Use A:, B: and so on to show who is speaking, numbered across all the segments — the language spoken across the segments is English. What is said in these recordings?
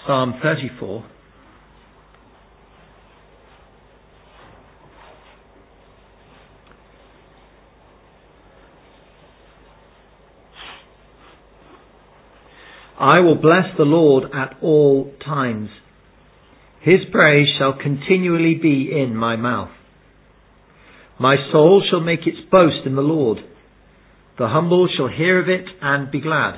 A: Psalm 34. I will bless the Lord at all times. His praise shall continually be in my mouth. My soul shall make its boast in the Lord. The humble shall hear of it and be glad.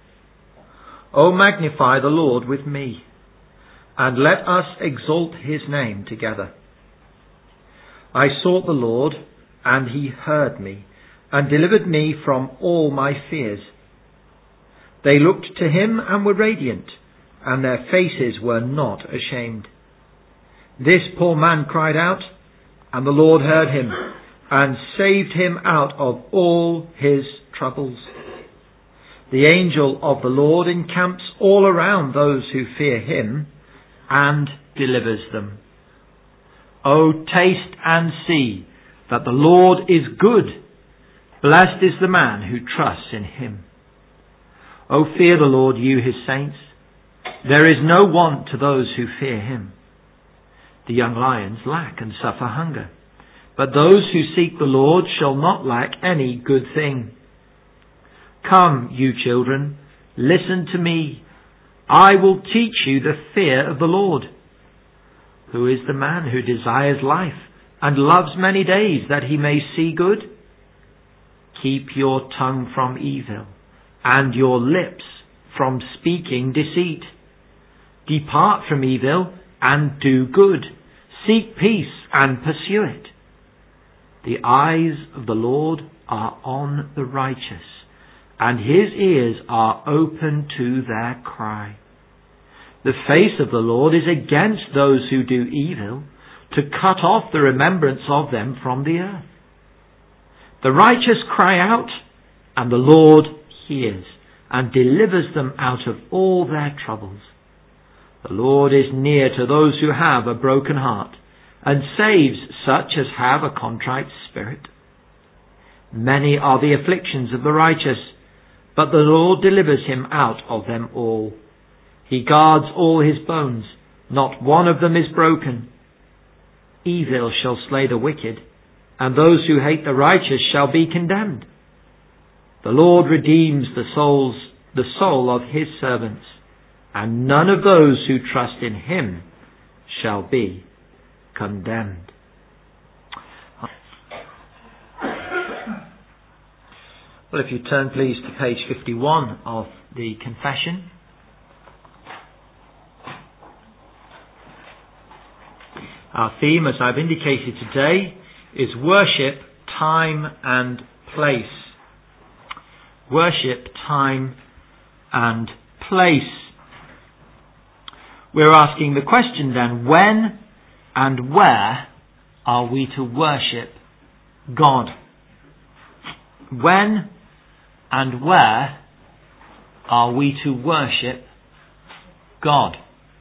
A: O magnify the Lord with me, and let us exalt his name together. I sought the Lord, and he heard me, and delivered me from all my fears. They looked to him and were radiant, and their faces were not ashamed. This poor man cried out, and the Lord heard him, and saved him out of all his troubles. The angel of the Lord encamps all around those who fear him, and delivers them. O taste and see that the Lord is good. Blessed is the man who trusts in him. O fear the Lord, you his saints. There is no want to those who fear him. The young lions lack and suffer hunger, but those who seek the Lord shall not lack any good thing. Come, you children, listen to me. I will teach you the fear of the Lord. Who is the man who desires life and loves many days that he may see good? Keep your tongue from evil and your lips from speaking deceit. Depart from evil and do good. Seek peace and pursue it. The eyes of the Lord are on the righteous, and his ears are open to their cry. The face of the Lord is against those who do evil, to cut off the remembrance of them from the earth. The righteous cry out, and the Lord hears, and delivers them out of all their troubles. The Lord is near to those who have a broken heart, and saves such as have a contrite spirit. Many are the afflictions of the righteous, but the Lord delivers him out of them all. He guards all his bones, not one of them is broken. Evil shall slay the wicked, and those who hate the righteous shall be condemned. The Lord redeems the soul of his servants, and none of those who trust in him shall be condemned. Well, if you turn please to page 51 of the confession. Our theme, as I've indicated today, is worship, time and place. Worship, time and place. We're asking the question then, when and where are we to worship God? When and where are we to worship God?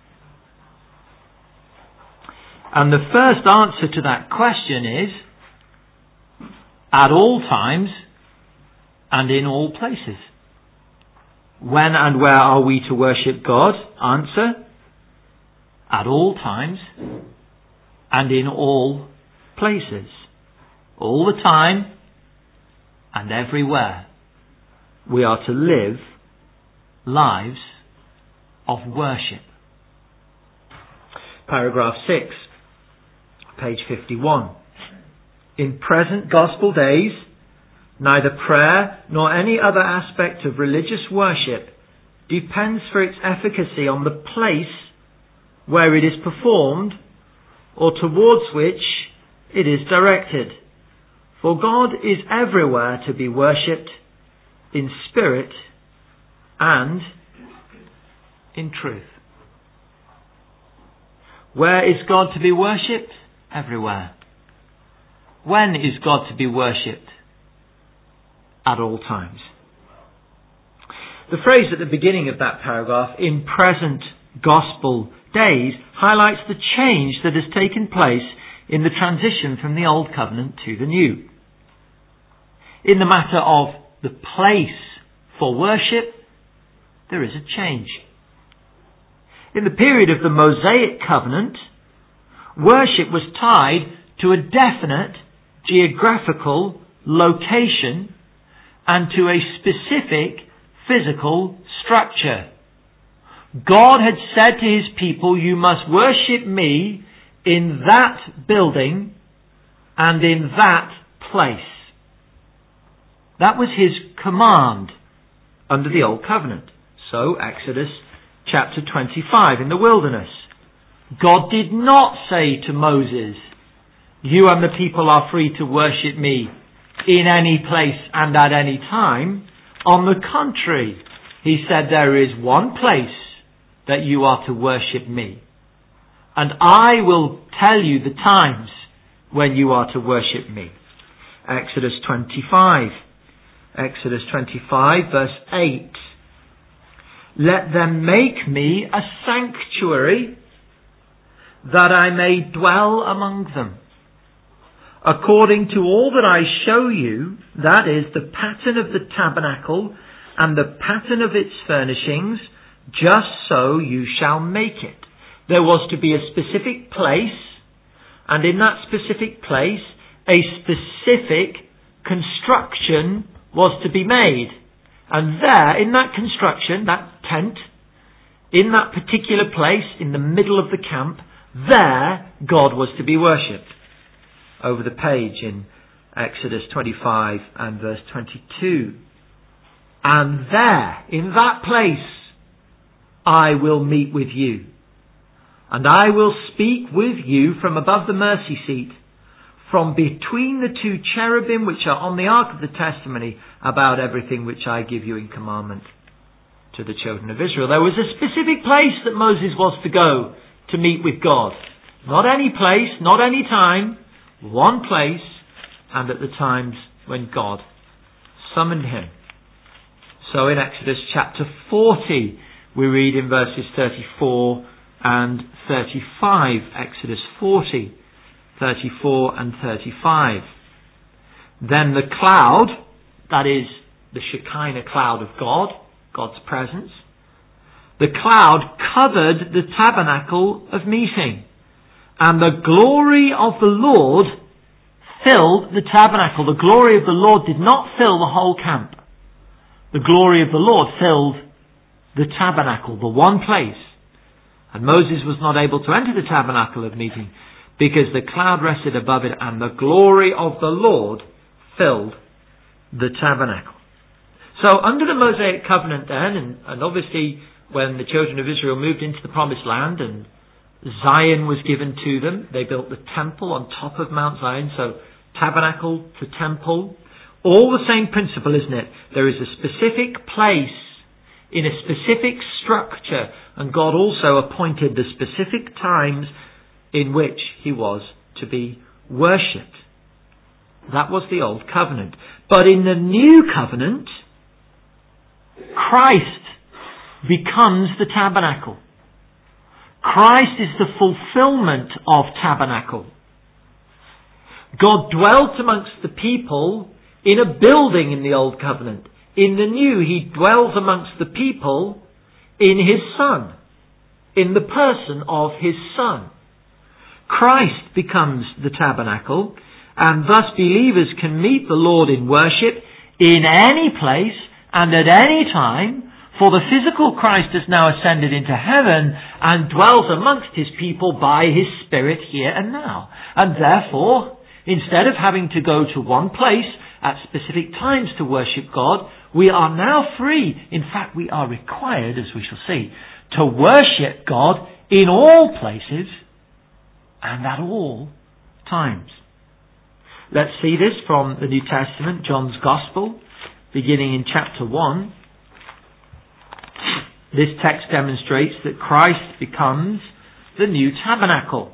A: And the first answer to that question is, at all times and in all places. When and where are we to worship God? Answer, at all times and in all places. All the time and everywhere. We are to live lives of worship. Paragraph 6, page 51. In present gospel days, neither prayer nor any other aspect of religious worship depends for its efficacy on the place where it is performed or towards which it is directed. For God is everywhere to be worshipped in spirit and in truth. Where is God to be worshipped? Everywhere. When is God to be worshipped? At all times. The phrase at the beginning of that paragraph, in present gospel days, highlights the change that has taken place in the transition from the Old Covenant to the New. In the matter of the place for worship, there is a change. In the period of the Mosaic covenant, worship was tied to a definite geographical location and to a specific physical structure. God had said to his people, you must worship me in that building and in that place. That was his command under the Old Covenant. So, Exodus chapter 25 in the wilderness. God did not say to Moses, you and the people are free to worship me in any place and at any time. On the contrary, he said there is one place that you are to worship me. And I will tell you the times when you are to worship me. Exodus 25. Exodus 25 verse 8. Let them make me a sanctuary that I may dwell among them. According to all that I show you, that is the pattern of the tabernacle and the pattern of its furnishings, just so you shall make it. There was to be a specific place, and in that specific place, a specific construction was to be made. And there, in that construction, that tent, in that particular place, in the middle of the camp, there God was to be worshipped. Over the page in Exodus 25 and verse 22. And there, in that place, I will meet with you. And I will speak with you from above the mercy seat, from between the two cherubim which are on the ark of the testimony, about everything which I give you in commandment to the children of Israel. There was a specific place that Moses was to go to meet with God. Not any place, not any time, one place, and at the times when God summoned him. So in Exodus chapter 40, we read in verses 34 and 35, Exodus 40, 34 and 35. Then the cloud, that is the Shekinah cloud of God, God's presence, the cloud covered the tabernacle of meeting, and the glory of the Lord filled the tabernacle. The glory of the Lord did not fill the whole camp. The glory of the Lord filled the tabernacle, the one place. And Moses was not able to enter the tabernacle of meeting because the cloud rested above it and the glory of the Lord filled the tabernacle. So under the Mosaic covenant then, and obviously when the children of Israel moved into the promised land and Zion was given to them, they built the temple on top of Mount Zion, so tabernacle to temple. All the same principle, isn't it? There is a specific place in a specific structure, and God also appointed the specific times in which he was to be worshipped. That was the old covenant. But in the new covenant, Christ becomes the tabernacle. Christ is the fulfillment of tabernacle. God dwelt amongst the people in a building in the old covenant. In the new, he dwells amongst the people in his Son, in the person of his Son. Christ becomes the tabernacle, and thus believers can meet the Lord in worship in any place and at any time, for the physical Christ has now ascended into heaven and dwells amongst his people by his Spirit here and now. And therefore, instead of having to go to one place at specific times to worship God, we are now free. In fact, we are required, as we shall see, to worship God in all places and at all times. Let's see this from the New Testament, John's Gospel, beginning in chapter 1. This text demonstrates that Christ becomes the new tabernacle.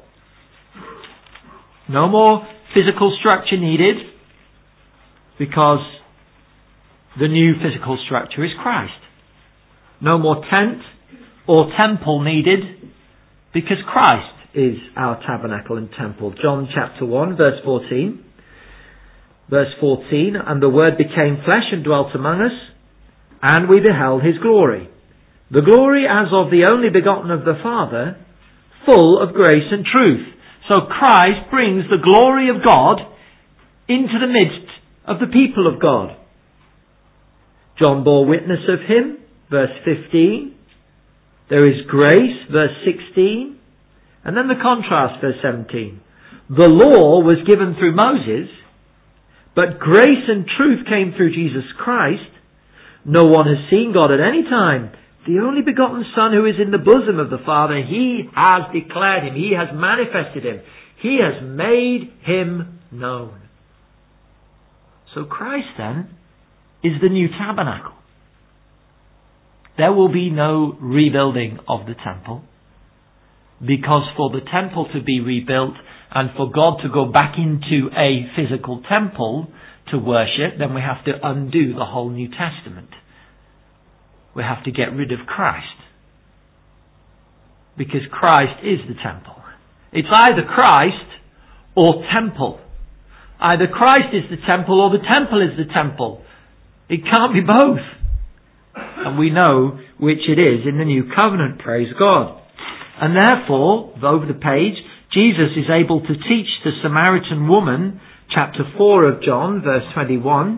A: No more physical structure needed, because the new physical structure is Christ. No more tent or temple needed, because Christ is our tabernacle and temple. John chapter 1 verse 14. Verse 14, and the Word became flesh and dwelt among us, and we beheld his glory. The glory as of the only begotten of the Father, full of grace and truth. So Christ brings the glory of God into the midst of the people of God. John bore witness of him, verse 15. There is grace, verse 16. And then the contrast, verse 17. The law was given through Moses, but grace and truth came through Jesus Christ. No one has seen God at any time. The only begotten Son who is in the bosom of the Father, He has declared Him. He has manifested Him. He has made Him known. So Christ then is the new tabernacle. There will be no rebuilding of the temple, because for the temple to be rebuilt and for God to go back into a physical temple to worship, then we have to undo the whole New Testament. We have to get rid of Christ, because Christ is the temple. It's either Christ or temple. Either Christ is the temple or the temple is the temple. It can't be both. And we know which it is in the new covenant, praise God. And therefore, over the page, Jesus is able to teach the Samaritan woman, chapter 4 of John, verse 21.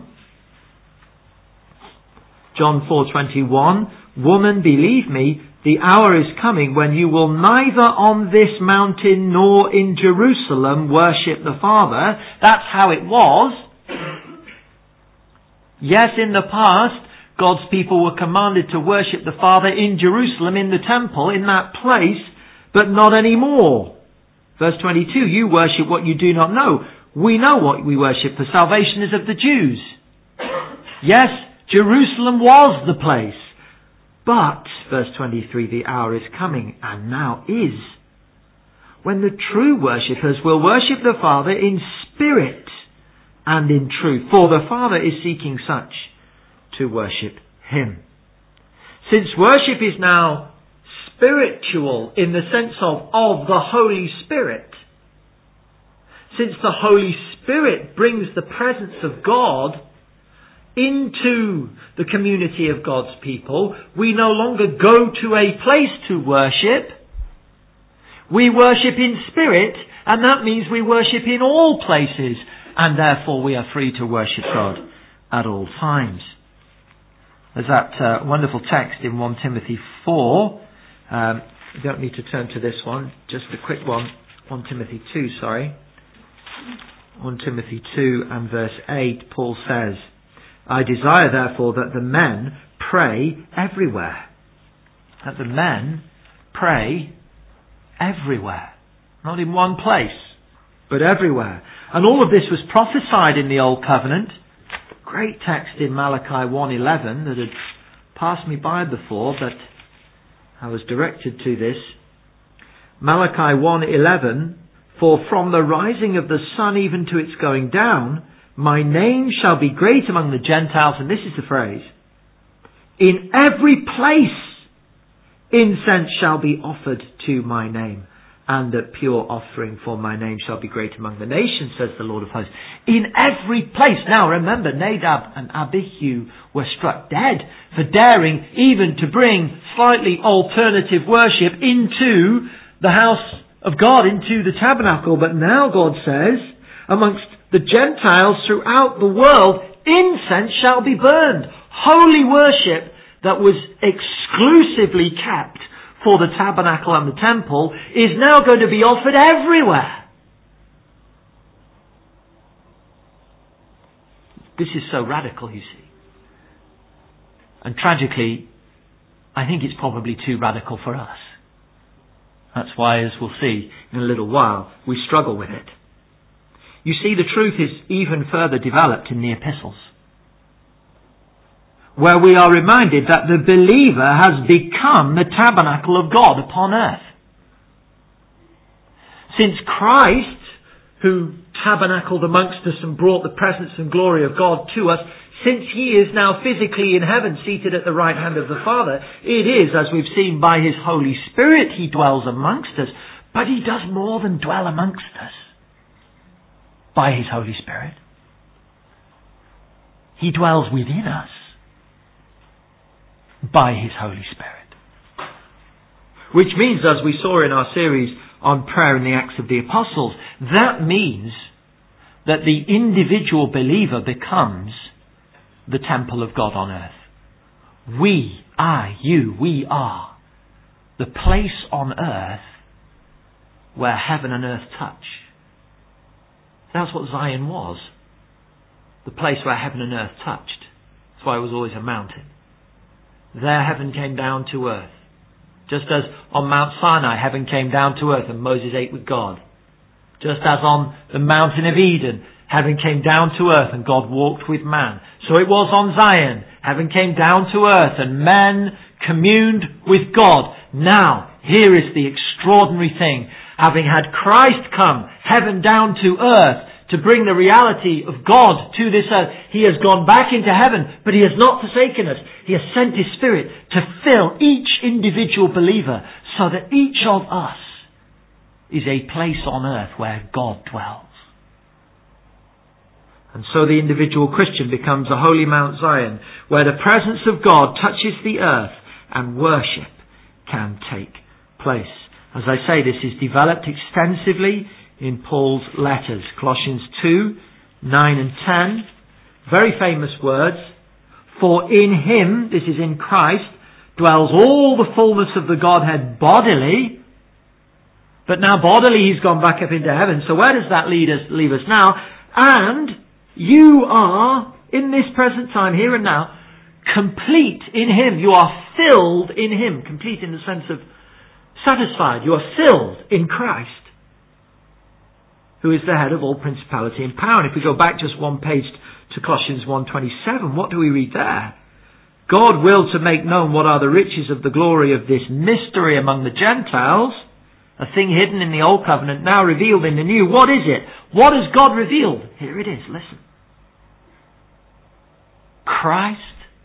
A: John 4:21, Woman, believe me, the hour is coming when you will neither on this mountain nor in Jerusalem worship the Father. That's how it was. Yes, in the past, God's people were commanded to worship the Father in Jerusalem, in the temple, in that place, but not anymore. Verse 22, you worship what you do not know. We know what we worship, for salvation is of the Jews. Yes, Jerusalem was the place. But, verse 23, the hour is coming, and now is, when the true worshippers will worship the Father in spirit and in truth. For the Father is seeking such to worship Him. Since worship is now spiritual in the sense of the Holy Spirit, since the Holy Spirit brings the presence of God into the community of God's people, we no longer go to a place to worship. We worship in spirit, and that means we worship in all places, and therefore we are free to worship God at all times. There's that wonderful text in 1 Timothy 4. You don't need to turn to this one, just a quick one. 1 Timothy 2, sorry. 1 Timothy 2 and verse 8, Paul says, I desire therefore that the men pray everywhere. That the men pray everywhere. Not in one place, but everywhere. And all of this was prophesied in the Old Covenant. Great text in Malachi 1:11 that had passed me by before, but I was directed to this. Malachi 1:11, for from the rising of the sun even to its going down, my name shall be great among the Gentiles, and this is the phrase, in every place incense shall be offered to my name, and a pure offering for my name shall be great among the nations, says the Lord of hosts. In every place. Now remember, Nadab and Abihu were struck dead for daring even to bring slightly alternative worship into the house of God, into the tabernacle. But now God says, amongst the Gentiles throughout the world, incense shall be burned. Holy worship that was exclusively kept for the tabernacle and the temple is now going to be offered everywhere. This is so radical, you see. And tragically, I think it's probably too radical for us. That's why, as we'll see in a little while, we struggle with it. You see, the truth is even further developed in the epistles, where we are reminded that the believer has become the tabernacle of God upon earth. Since Christ, who tabernacled amongst us and brought the presence and glory of God to us, since He is now physically in heaven seated at the right hand of the Father, it is, as we've seen, by His Holy Spirit He dwells amongst us. But He does more than dwell amongst us by His Holy Spirit. He dwells within us by His Holy Spirit. Which means, as we saw in our series on prayer in the Acts of the Apostles, that means that the individual believer becomes the temple of God on earth. We are the place on earth where heaven and earth touch. That's what Zion was. The place where heaven and earth touched. That's why it was always a mountain. There heaven came down to earth. Just as on Mount Sinai heaven came down to earth and Moses ate with God. Just as on the mountain of Eden heaven came down to earth and God walked with man. So it was on Zion. Heaven came down to earth and men communed with God. Now, here is the extraordinary thing. Having had Christ come, heaven down to earth, to bring the reality of God to this earth, He has gone back into heaven, but He has not forsaken us. He has sent His Spirit to fill each individual believer so that each of us is a place on earth where God dwells. And so the individual Christian becomes a holy Mount Zion, where the presence of God touches the earth and worship can take place. As I say, this is developed extensively in Paul's letters. Colossians 2, 9 and 10. Very famous words. For in Him, this is in Christ, dwells all the fullness of the Godhead bodily. But now bodily He's gone back up into heaven. So where does that leave us now? And you are, in this present time, here and now, complete in Him. You are filled in Him. Complete in the sense of satisfied. You are filled in Christ, who is the head of all principality and power. And if we go back just one page to Colossians 1:27, what do we read there? God willed to make known what are the riches of the glory of this mystery among the Gentiles, a thing hidden in the old covenant, now revealed in the new. What is it? What has God revealed? Here it is, listen. Christ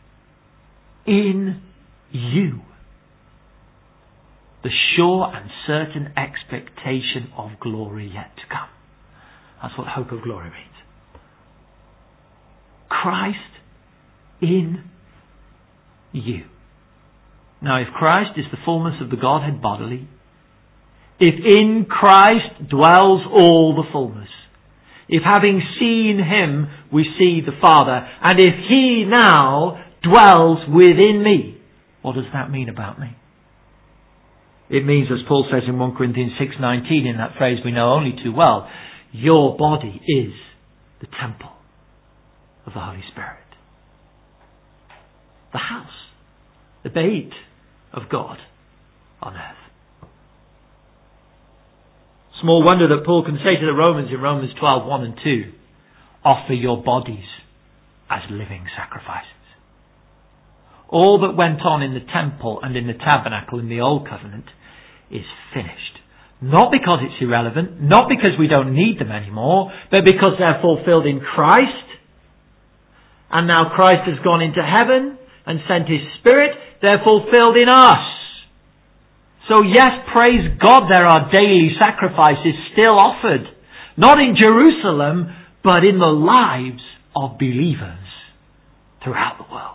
A: in you. The sure and certain expectation of glory yet to come. That's what hope of glory means. Christ in you. Now, if Christ is the fullness of the Godhead bodily, if in Christ dwells all the fullness, if having seen Him we see the Father, and if He now dwells within me, what does that mean about me? It means, as Paul says in 1 Corinthians 6:19, in that phrase we know only too well, your body is the temple of the Holy Spirit. The house, the bait of God on earth. Small wonder that Paul can say to the Romans in Romans 12:1 and 2, offer your bodies as living sacrifices. All that went on in the temple and in the tabernacle in the Old Covenant is finished. Not because it's irrelevant, not because we don't need them anymore, but because they're fulfilled in Christ. And now Christ has gone into heaven and sent His Spirit. They're fulfilled in us. So yes, praise God, there are daily sacrifices still offered. Not in Jerusalem, but in the lives of believers throughout the world.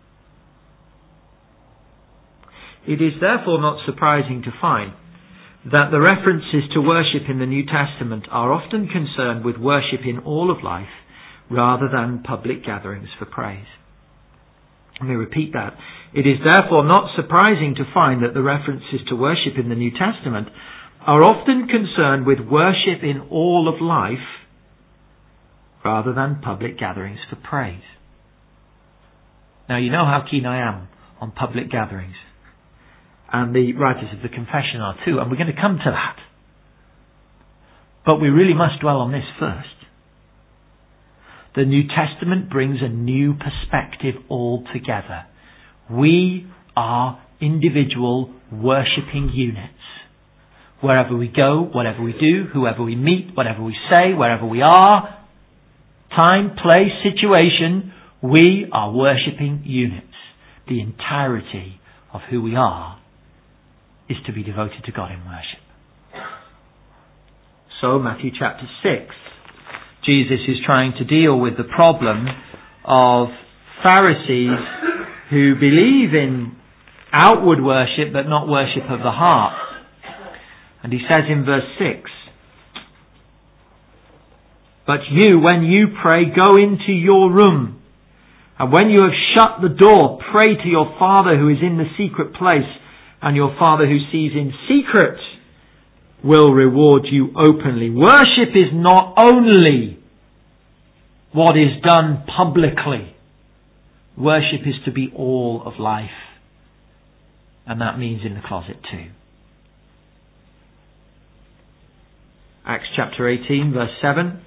A: It is therefore not surprising to find that the references to worship in the New Testament are often concerned with worship in all of life rather than public gatherings for praise. Let me repeat that. It is therefore not surprising to find that the references to worship in the New Testament are often concerned with worship in all of life rather than public gatherings for praise. Now, you know how keen I am on public gatherings. And the writers of the confession are too, and we're going to come to that. But we really must dwell on this first. The New Testament brings a new perspective altogether. We are individual worshipping units. Wherever we go, whatever we do, whoever we meet, whatever we say, wherever we are, time, place, situation, we are worshipping units. The entirety of who we are is to be devoted to God in worship. So, Matthew chapter 6, Jesus is trying to deal with the problem of Pharisees who believe in outward worship, but not worship of the heart. And he says in verse 6, "But you, when you pray, go into your room. And when you have shut the door, pray to your Father who is in the secret place. And your Father who sees in secret will reward you openly." Worship is not only what is done publicly. Worship is to be all of life. And that means in the closet too. Acts chapter 18, verse 7.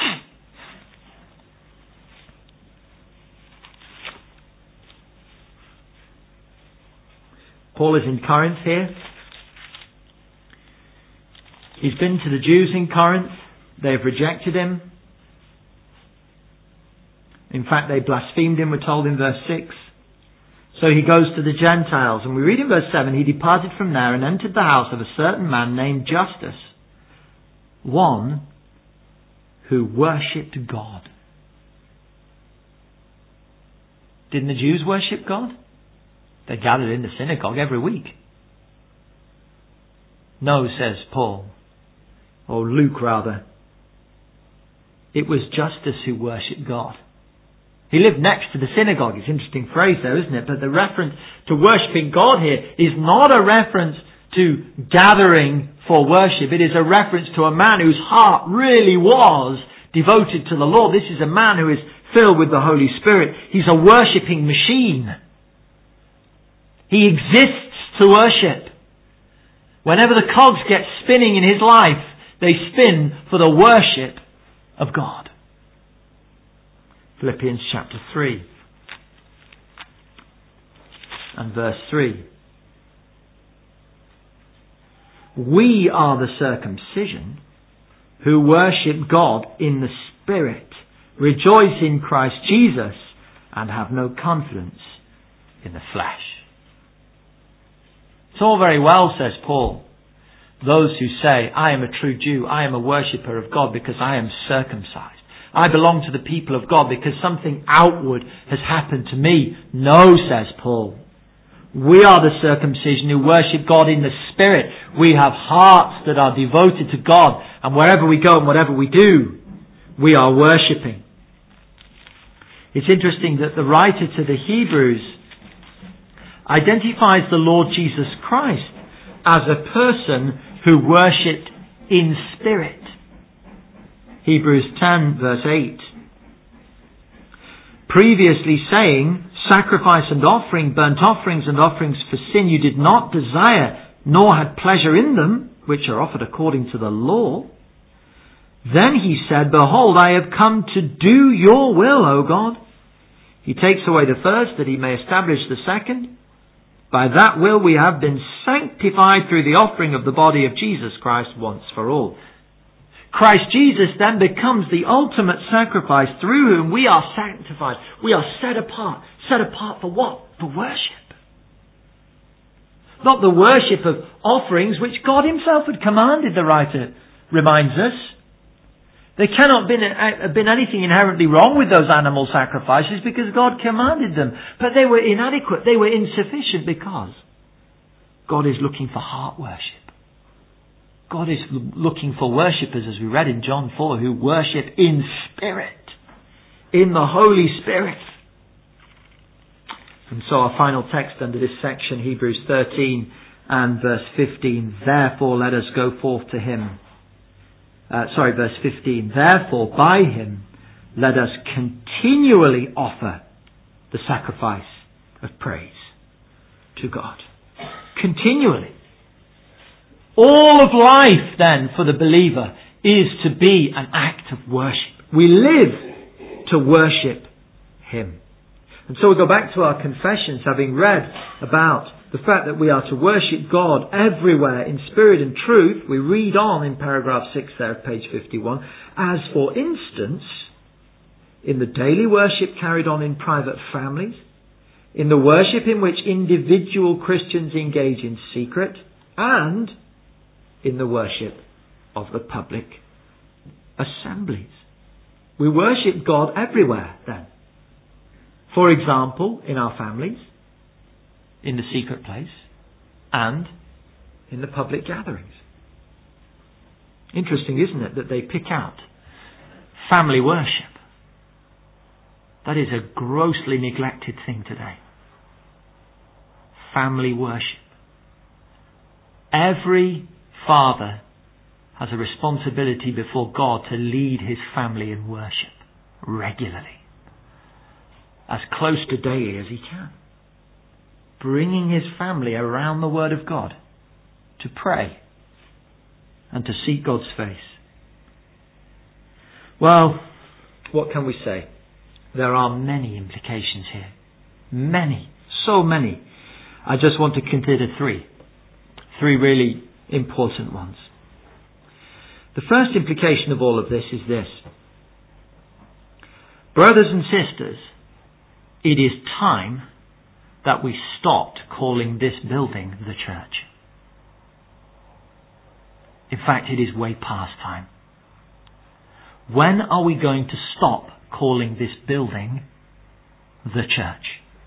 A: Paul is in Corinth here. He's been to the Jews in Corinth. They've rejected him. In fact, they blasphemed him, we're told in verse 6. So he goes to the Gentiles. And we read in verse 7, "He departed from there and entered the house of a certain man named Justus, one who worshipped God." Didn't the Jews worship God? They gathered in the synagogue every week. No, says Paul, or Luke rather. It was Justus who worshipped God. He lived next to the synagogue. It's an interesting phrase though, isn't it? But the reference to worshipping God here is not a reference to gathering for worship. It is a reference to a man whose heart really was devoted to the Lord. This is a man who is filled with the Holy Spirit. He's a worshipping machine. He exists to worship. Whenever the cogs get spinning in his life, they spin for the worship of God. Philippians chapter 3 and verse 3. "We are the circumcision who worship God in the Spirit, rejoice in Christ Jesus, and have no confidence in the flesh." It's all very well, says Paul, those who say, "I am a true Jew, I am a worshipper of God because I am circumcised. I belong to the people of God because something outward has happened to me." No, says Paul. We are the circumcision who worship God in the Spirit. We have hearts that are devoted to God, and wherever we go and whatever we do, we are worshipping. It's interesting that the writer to the Hebrews identifies the Lord Jesus Christ as a person who worshipped in spirit. Hebrews 10 verse 8. "Previously saying, sacrifice and offering, burnt offerings and offerings for sin you did not desire, nor had pleasure in them, which are offered according to the law. Then he said, behold, I have come to do your will, O God. He takes away the first that he may establish the second. By that will we have been sanctified through the offering of the body of Jesus Christ once for all." Christ Jesus then becomes the ultimate sacrifice through whom we are sanctified. We are set apart. Set apart for what? For worship. Not the worship of offerings which God himself had commanded, the writer reminds us. There cannot have been anything inherently wrong with those animal sacrifices because God commanded them. But they were inadequate. They were insufficient because God is looking for heart worship. God is looking for worshippers, as we read in John 4, who worship in spirit, in the Holy Spirit. And so our final text under this section, Hebrews 13 and verse 15, "Therefore let us go forth to him." Verse 15. "Therefore by him let us continually offer the sacrifice of praise to God." Continually. All of life then for the believer is to be an act of worship. We live to worship him. And so we go back to our confessions, having read about the fact that we are to worship God everywhere in spirit and truth. We read on in paragraph 6 there of page 51. "As for instance, in the daily worship carried on in private families, in the worship in which individual Christians engage in secret, and in the worship of the public assemblies." We worship God everywhere then. For example, in our families, in the secret place and in the public gatherings. Interesting, isn't it, that they pick out family worship. That is a grossly neglected thing today. Family worship. Every father has a responsibility before God to lead his family in worship regularly, as close to daily as he can, bringing his family around the Word of God to pray and to seek God's face. Well, what can we say? There are many implications here. Many. So many. I just want to consider three. Three really important ones. The first implication of all of this is this. Brothers and sisters, it is time that we stopped calling this building the church. In fact, it is way past time. When are we going to stop calling this building the church?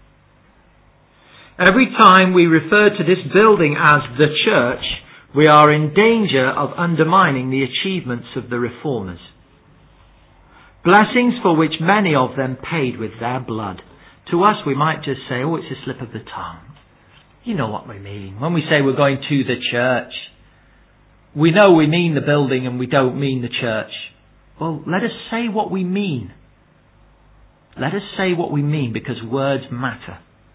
A: Every time we refer to this building as the church, we are in danger of undermining the achievements of the reformers. Blessings for which many of them paid with their blood. To us, we might just say, oh, it's a slip of the tongue. You know what we mean. When we say we're going to the church, we know we mean the building and we don't mean the church. Well, let us say what we mean. Let us say what we mean, because words matter.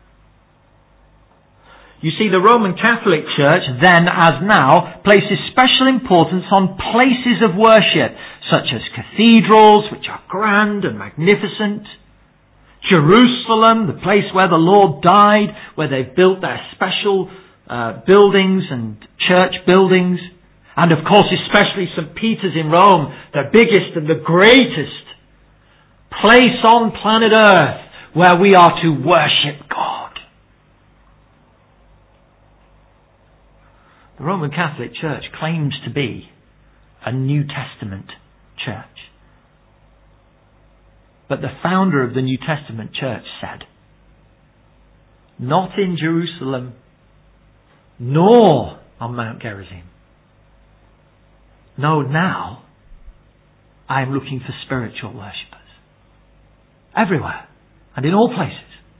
A: You see, the Roman Catholic Church, then as now, places special importance on places of worship, such as cathedrals, which are grand and magnificent. Jerusalem, the place where the Lord died, where they've built their special buildings and church buildings. And of course, especially St. Peter's in Rome, the biggest and the greatest place on planet Earth where we are to worship God. The Roman Catholic Church claims to be a New Testament church. But the founder of the New Testament church said, not in Jerusalem, nor on Mount Gerizim. No, now I am looking for spiritual worshippers. Everywhere and in all places.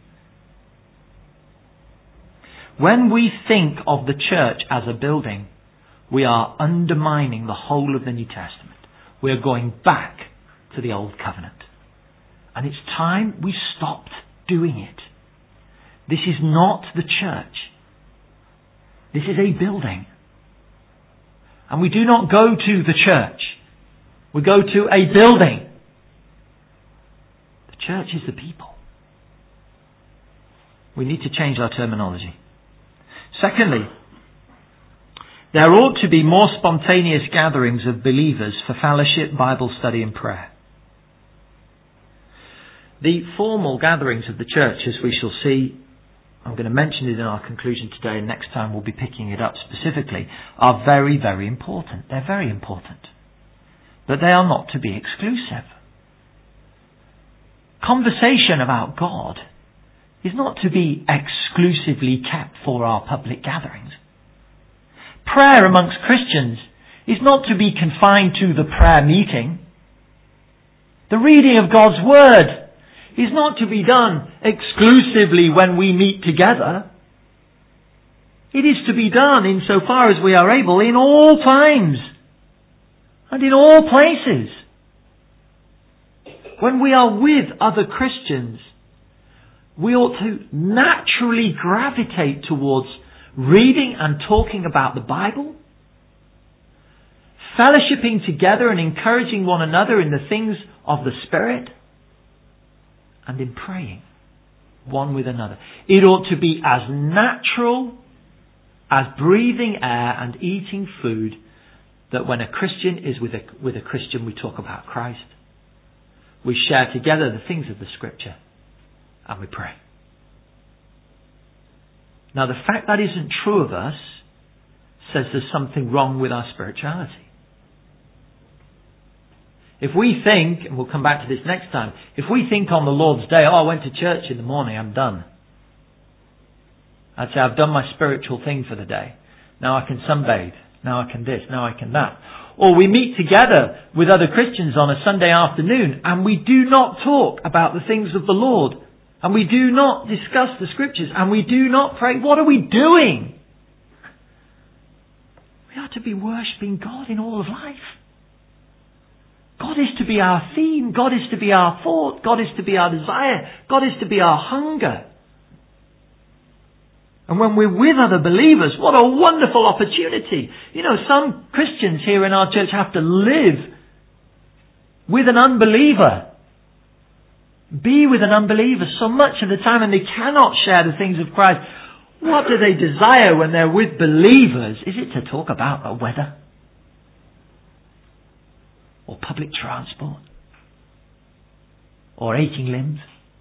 A: When we think of the church as a building, we are undermining the whole of the New Testament. We are going back to the Old Covenant. And it's time we stopped doing it. This is not the church. This is a building. And we do not go to the church. We go to a building. The church is the people. We need to change our terminology. Secondly, there ought to be more spontaneous gatherings of believers for fellowship, Bible study and prayer. The formal gatherings of the church, as we shall see, I'm going to mention it in our conclusion today, and next time we'll be picking it up specifically, are very, very important. They're very important. But they are not to be exclusive. Conversation about God is not to be exclusively kept for our public gatherings. Prayer amongst Christians is not to be confined to the prayer meeting. The reading of God's Word is not to be done exclusively when we meet together. It is to be done insofar as we are able in all times and in all places. When we are with other Christians, we ought to naturally gravitate towards reading and talking about the Bible, fellowshipping together and encouraging one another in the things of the Spirit, and in praying one with another. It ought to be as natural as breathing air and eating food, that when a Christian is with a Christian, we talk about Christ. We share together the things of the Scripture, and we pray. Now, the fact that isn't true of us says there's something wrong with our spirituality. If we think, and we'll come back to this next time, if we think on the Lord's Day, I went to church in the morning, I'm done. I'd say, I've done my spiritual thing for the day. Now I can sunbathe. Now I can this. Now I can that. Or we meet together with other Christians on a Sunday afternoon and we do not talk about the things of the Lord. And we do not discuss the Scriptures. And we do not pray. What are we doing? We are to be worshipping God in all of life. God is to be our theme. God is to be our thought. God is to be our desire. God is to be our hunger. And when we're with other believers, what a wonderful opportunity. You know, some Christians here in our church have to live with an unbeliever. Be with an unbeliever so much of the time, and they cannot share the things of Christ. What do they desire when they're with believers? Is it to talk about the weather? Or public transport? Or aching limbs?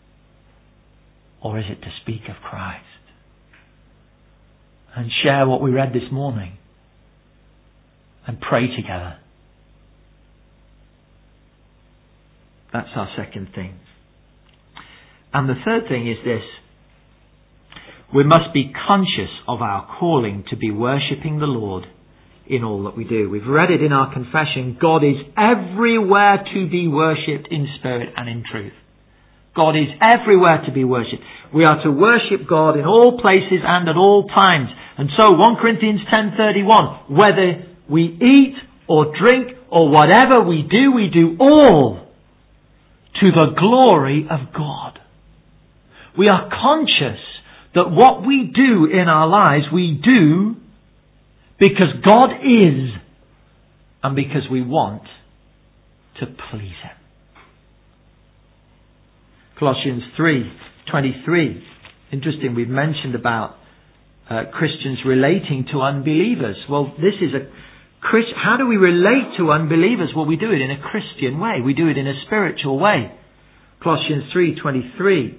A: Or is it to speak of Christ? And share what we read this morning. And pray together. That's our second thing. And the third thing is this. We must be conscious of our calling to be worshipping the Lord in all that we do. We've read it in our confession. God is everywhere to be worshipped in spirit and in truth. God is everywhere to be worshipped. We are to worship God in all places and at all times. And so 1 Corinthians 10:31, whether we eat or drink or whatever we do all to the glory of God. We are conscious that what we do in our lives, we do because God is and because we want to please Him. Colossians 3:23. Interesting, we've mentioned about Christians relating to unbelievers. Well, this is how do we relate to unbelievers? Well, we do it in a Christian way. We do it in a spiritual way. Colossians 3:23.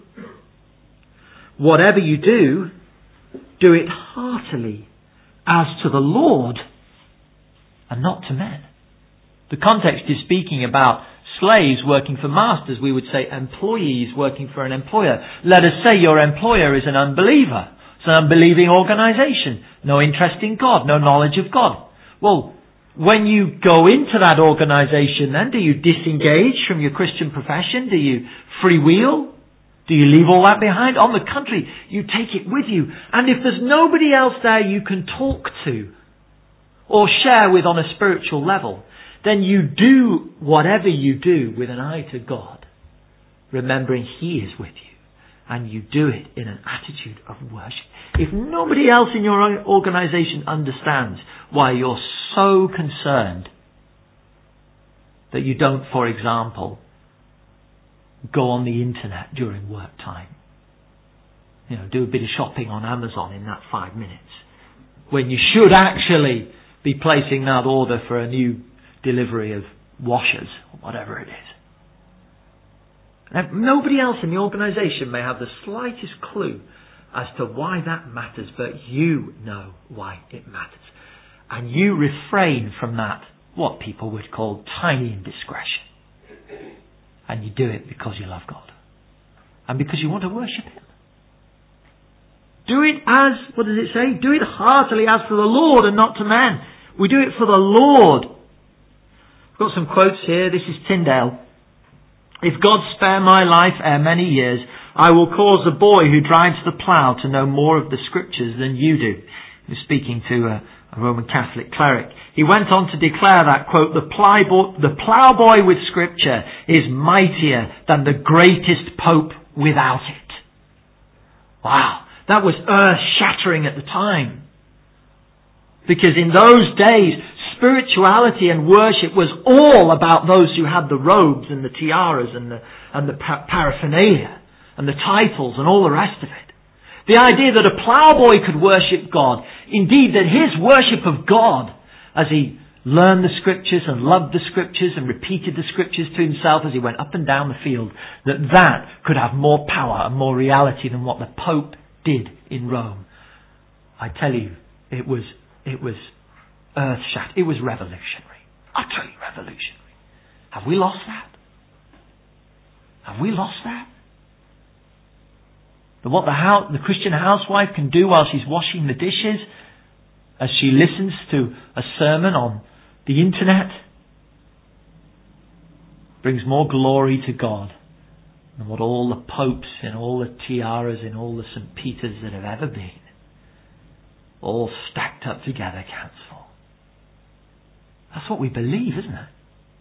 A: Whatever you do, do it heartily as to the Lord and not to men. The context is speaking about slaves working for masters. We would say employees working for an employer. Let us say your employer is an unbeliever. It's an unbelieving organization. No interest in God. No knowledge of God. Well, when you go into that organization then, do you disengage from your Christian profession? Do you freewheel? Do you leave all that behind? On the contrary, you take it with you. And if there's nobody else there you can talk to or share with on a spiritual level, then you do whatever you do with an eye to God, remembering He is with you. And you do it in an attitude of worship. If nobody else in your organization understands why you're so concerned that you don't, for example, go on the internet during work time. You know, do a bit of shopping on Amazon in that 5 minutes. When you should actually be placing that order for a new delivery of washers, or whatever it is. Now, nobody else in the organisation may have the slightest clue as to why that matters, but you know why it matters. And you refrain from that, what people would call tiny indiscretion. And you do it because you love God. And because you want to worship Him. Do it as, what does it say? Do it heartily as for the Lord and not to men. We do it for the Lord. I've got some quotes here. This is Tyndale. If God spare my life ere many years, I will cause the boy who drives the plough to know more of the Scriptures than you do. He was speaking to a Roman Catholic cleric. He went on to declare that, quote, the ploughboy with Scripture is mightier than the greatest pope without it. Wow, that was earth-shattering at the time. Because in those days, spirituality and worship was all about those who had the robes and the tiaras and the paraphernalia and the titles and all the rest of it. The idea that a ploughboy could worship God, indeed that his worship of God, as he learned the Scriptures and loved the Scriptures and repeated the Scriptures to himself as he went up and down the field, that could have more power and more reality than what the Pope did in Rome. I tell you, it was earth-shattering. It was revolutionary. Utterly revolutionary. Have we lost that? Have we lost that? what the Christian housewife can do while she's washing the dishes, as she listens to a sermon on the internet, brings more glory to God than what all the popes and all the tiaras and all the St. Peters that have ever been, all stacked up together, counts for. That's what we believe, isn't it?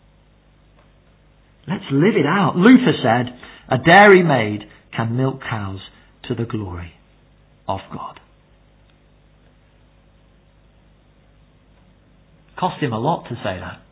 A: Let's live it out. Luther said, a dairy maid can milk cows to the glory of God. Cost him a lot to say that.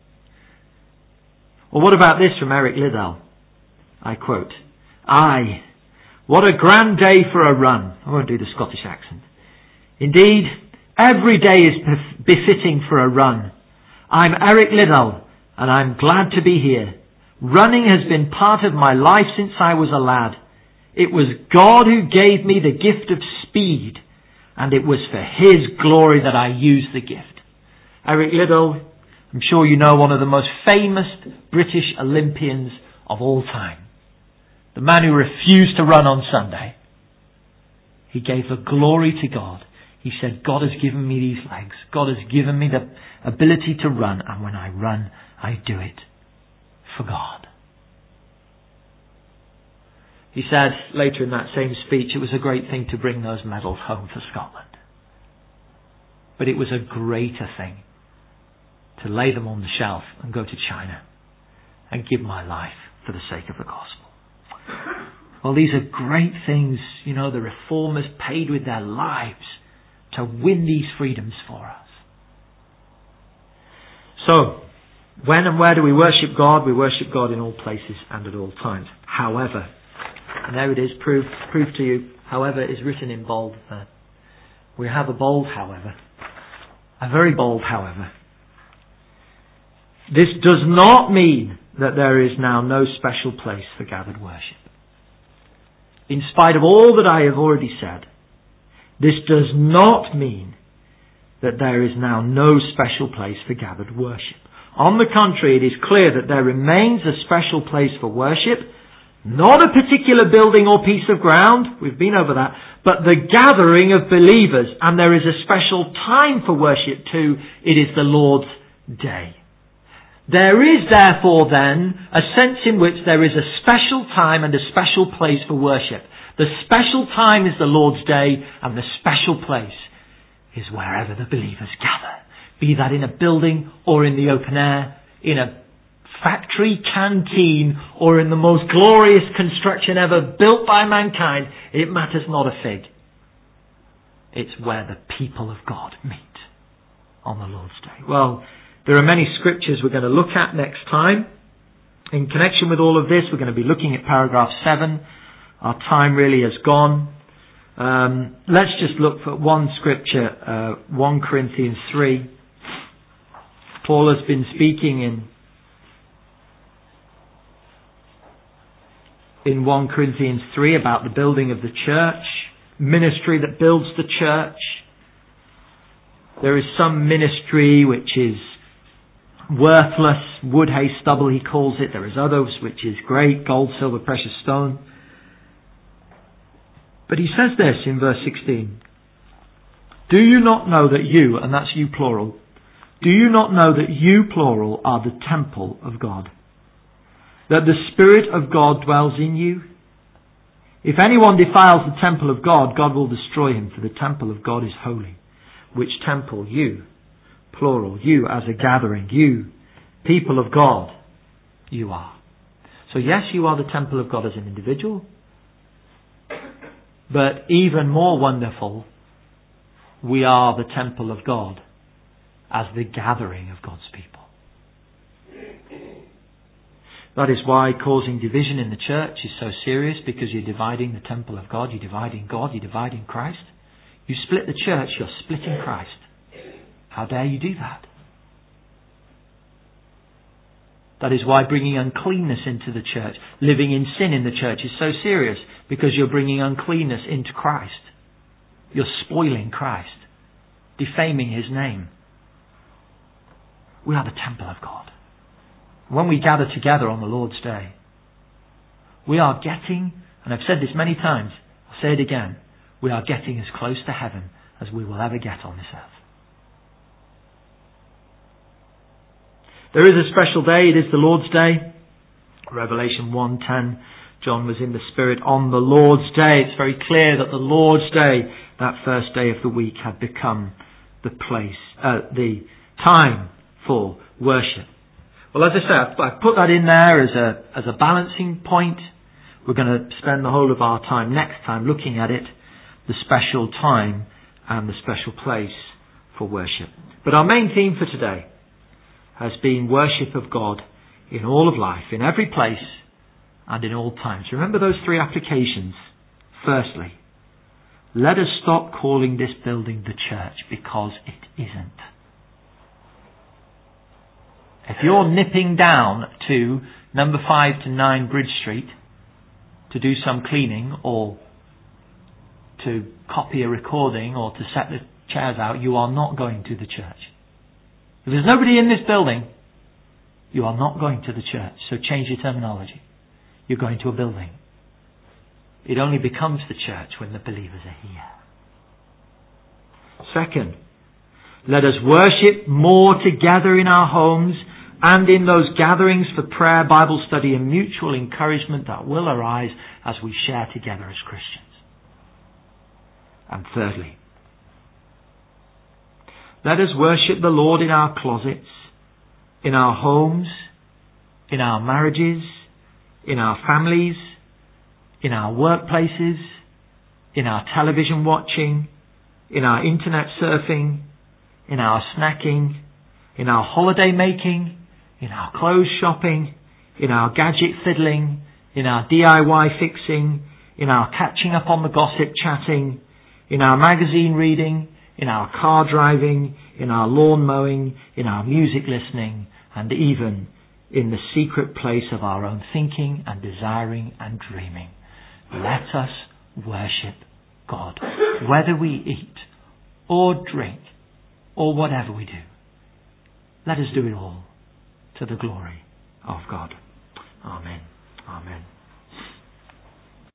A: Well, what about this from Eric Liddell? I quote, "Aye, what a grand day for a run." I won't do the Scottish accent. "Indeed, every day is befitting for a run. I'm Eric Liddell, and I'm glad to be here. Running has been part of my life since I was a lad. It was God who gave me the gift of speed, and it was for His glory that I used the gift." Eric Liddell, I'm sure you know, one of the most famous British Olympians of all time. The man who refused to run on Sunday. He gave the glory to God. He said, God has given me these legs. God has given me the ability to run, and when I run, I do it for God. He said later in that same speech, it was a great thing to bring those medals home for Scotland. But it was a greater thing to lay them on the shelf and go to China and give my life for the sake of the gospel. Well, these are great things. You know, the reformers paid with their lives to win these freedoms for us. So, when and where do we worship God? We worship God in all places and at all times. However, and there it is, proved to you, however is written in bold there. We have a bold however. A very bold however. This does not mean that there is now no special place for gathered worship. In spite of all that I have already said, this does not mean that there is now no special place for gathered worship. On the contrary, it is clear that there remains a special place for worship, not a particular building or piece of ground, we've been over that, but the gathering of believers. And there is a special time for worship too. It is the Lord's Day. There is therefore then a sense in which there is a special time and a special place for worship. The special time is the Lord's Day, and the special place is wherever the believers gather. Be that in a building or in the open air, in a factory canteen or in the most glorious construction ever built by mankind. It matters not a fig. It's where the people of God meet on the Lord's Day. Well, there are many scriptures we're going to look at next time. In connection with all of this, we're going to be looking at paragraph 7. Our time really has gone. Let's just look for one scripture, 1 Corinthians 3. Paul has been speaking in 1 Corinthians 3 about the building of the church, ministry that builds the church. There is some ministry which is worthless, wood, hay, stubble, he calls it. There is others which is great, gold, silver, precious stone. But he says this in verse 16. Do you not know that you, and that's you plural, do you not know that you plural are the temple of God? That the Spirit of God dwells in you? If anyone defiles the temple of God, God will destroy him, for the temple of God is holy. Which temple? You. Plural. You as a gathering. You. People of God. You are. So yes, you are the temple of God as an individual. But even more wonderful, we are the temple of God as the gathering of God's people. That is why causing division in the church is so serious, because you're dividing the temple of God, you're dividing God, you're dividing Christ. You split the church, you're splitting Christ. How dare you do that? That is why bringing uncleanness into the church, living in sin in the church is so serious, because you're bringing uncleanness into Christ. You're spoiling Christ, defaming His name. We are the temple of God. When we gather together on the Lord's Day, we are getting, and I've said this many times, I'll say it again. We are getting as close to heaven as we will ever get on this earth. There is a special day. It is the Lord's Day. Revelation 1:10. John was in the Spirit on the Lord's Day. It's very clear that the Lord's Day, that first day of the week, had become the time for worship. Well, as I say, I've put that in there as a balancing point. We're going to spend the whole of our time next time looking at it, the special time and the special place for worship. But our main theme for today has been worship of God in all of life, in every place and in all times. Remember those three applications. Firstly, let us stop calling this building the church, because it isn't. If you're nipping down to number 5 to 9 Bridge Street to do some cleaning or to copy a recording or to set the chairs out, you are not going to the church. If there's nobody in this building, you are not going to the church. So change your terminology. You're going to a building. It only becomes the church when the believers are here. Second, let us worship more together in our homes and in those gatherings for prayer, Bible study and mutual encouragement that will arise as we share together as Christians. And thirdly, let us worship the Lord in our closets, in our homes, in our marriages, in our families, in our workplaces, in our television watching, in our internet surfing, in our snacking, in our holiday making, in our clothes shopping, in our gadget fiddling, in our DIY fixing, in our catching up on the gossip chatting, in our magazine reading, in our car driving, in our lawn mowing, in our music listening, and even in the secret place of our own thinking and desiring and dreaming. Let us worship God, whether we eat or drink or whatever we do. Let us do it all to the glory of God. Amen. Amen.